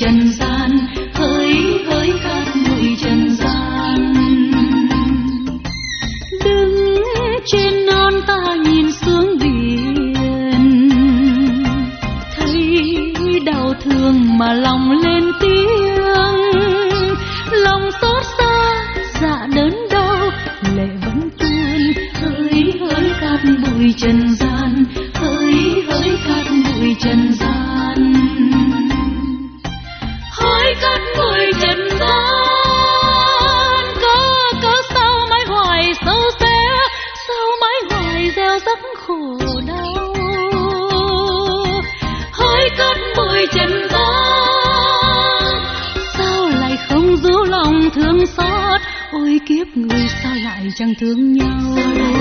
trần gian, hỡi hỡi khát bụi trần gian. Đứng trên non ta nhìn xuống biển, thấy đau thương mà lòng lên tiếng, lòng xót xa dạ đớn đau lệ vẫn tuôn. Hỡi hỡi khát bụi trần gian, hỡi hỡi khát bụi trần gian, hỡi khát bụi trần gian. Cớ sao mãi hoài sâu xé, sao mãi hoài gieo rắc khổ đau. Hỡi khát bụi trần gian, sao lại không giữ lòng thương xót. Ôi kiếp người sao lại chẳng thương nhau,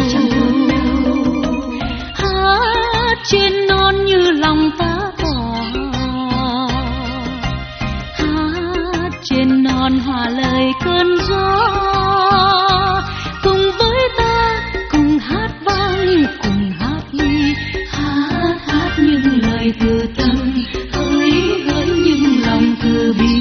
hát trên non như lòng ta tỏa, hát trên non hòa lời cơn gió. Cùng với ta cùng hát vang, cùng hát ly, hát những lời từ tâm, hỡi hỡi những lòng từ bi.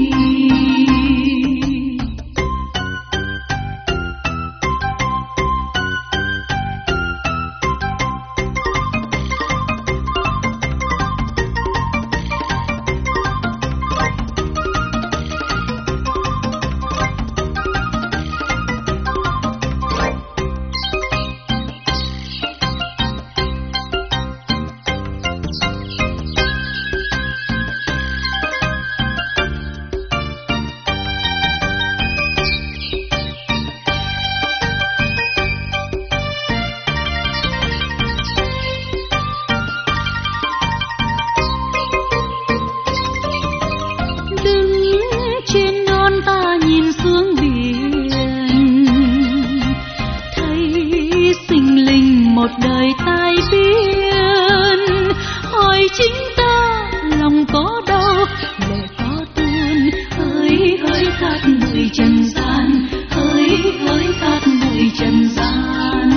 Một đời tai biến, hỏi chính ta lòng có đau lệ có tuôn. Hỡi hỡi khát bụi trần gian, hỡi hỡi khát bụi trần gian.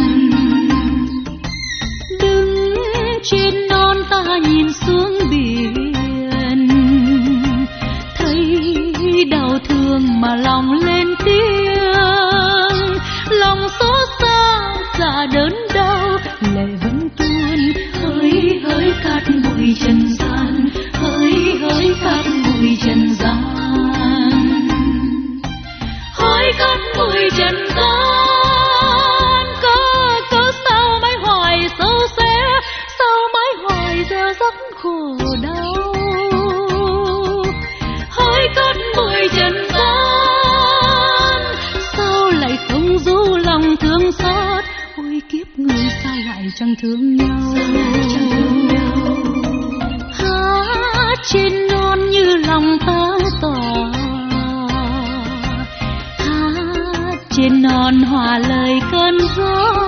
Đứng trên non ta nhìn xuống biển, thấy đau thương mà lòng lên tiếng, lòng xót xa dạ đớn đau lệ vẫn tuôn. Hỡi hỡi khát bụi trần gian, hỡi hỡi khát bụi trần gian, hỡi khát bụi trần gian. Cớ sao mãi hoài sâu xé, sao mãi hoài gieo rắc khổ đau. Hỡi khát bụi trần gian, sao lại không giữ lòng thương xót. Ôi kiếp người sao lại chẳng thương nhau, hát trên non như lòng ta tỏa, hát trên non hòa lời cơn gió.